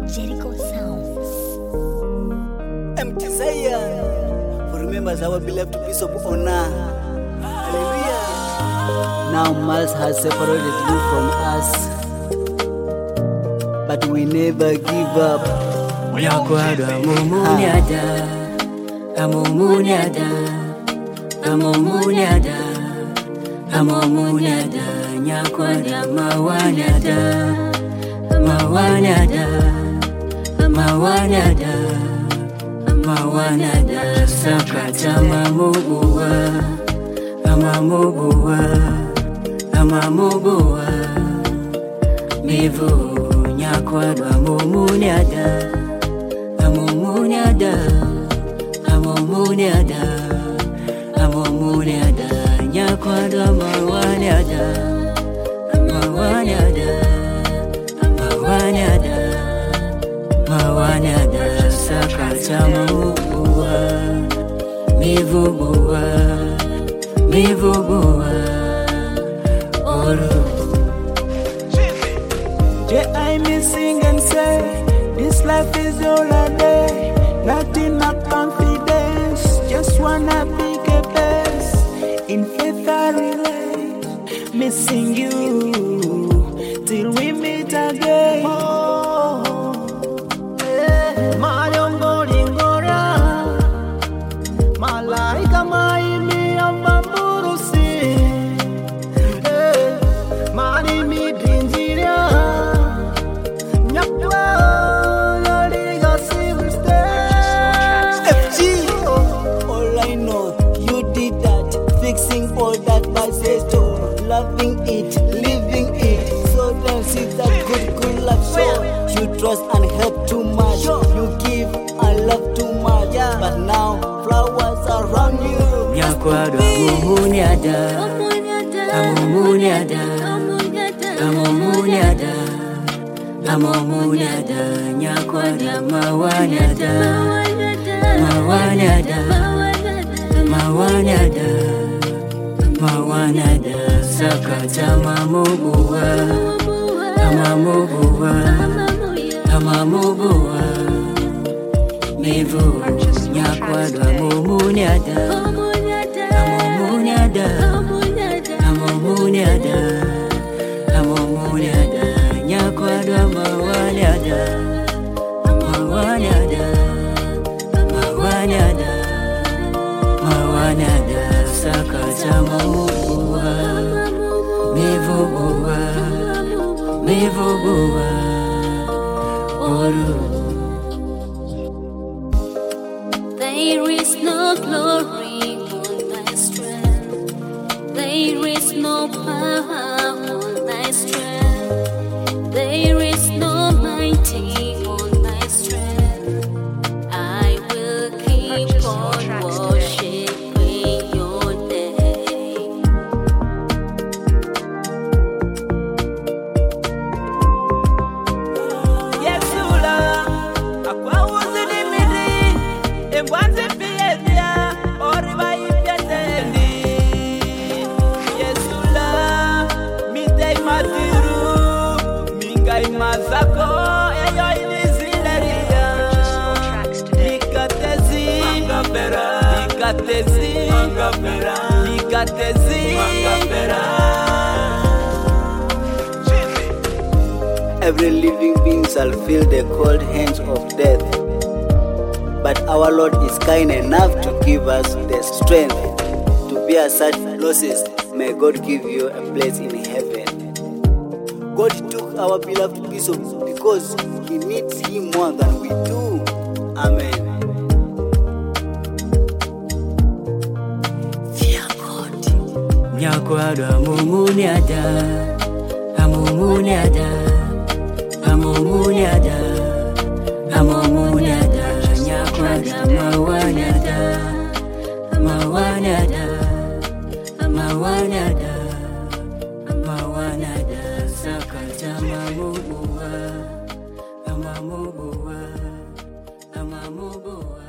Jericho Sounds. Empty Zion, for remembers our beloved piece of honor. Hallelujah. Now Miles has separated you from us, but we never give up. Nyakwada mumunyada, amumunyada, amumunyada, amumunyada, nyakwada mawanyada, mawanyada, mawanyada, mawanyada, sakata mamubuwa, amamubuwa, amamubuwa, mivu nyakwada mumunyada. Amumunyada, amumunyada, amumunyada, nyakwada mawanyada, mawanyada, mawanyada, mawanyada, sakata mamubuwa, mivubuwa, mivubuwa, olu. I missing and say, this life is all a day, not in my confidence, just wanna be the best. In faith I relate, missing you, till we meet again. Mayongo lingora, malaika maimi ambamburusi, mani mi dinjiria. Fixing all that I says to, loving it, living it. So don't see that good life. So you trust and help too much. You give and love too much. But now flowers around you. Nyakwada mumunyada, amumunyada, amumunyada, amumunyada, nyakwada mawanyada, mawanyada, mawanyada. Mawanyada, sakata mamubuwa, amamubuwa, amamubuwa, mivu nyakwada mumunyada, amumunyada, amumunyada, amumunyada, nyakwada mawanyada, mawanyada, mawanyada, mawanyada, sakata mamubuwa, mivubuwa, mivubuwa, olu. There is no glory on thy strength. There is no power on thy strength. There is no mighty on thy strength. I will keep on worshiping your name. Yesula, akwa uzidi midi, emwanze piyebya, oriba ipyetendi. Yesula, midei madiru, mingai mazako, eyo ilizileria. Ikatezi, ikatezi, ikatezi, Every living being shall feel the cold hands of death. But our Lord is kind enough to give us the strength to bear such losses. May God give you a place in heaven. God took our beloved piece of because He needs Him more than we do. Amen. Fear God. Nyakwada mumunyada, amumunyada, amumunyada, amumunyada, nyakwada mawanyada, mawanyada, mawanyada, mawanyada, sakata mamubuwa, amamubuwa, amamubuwa.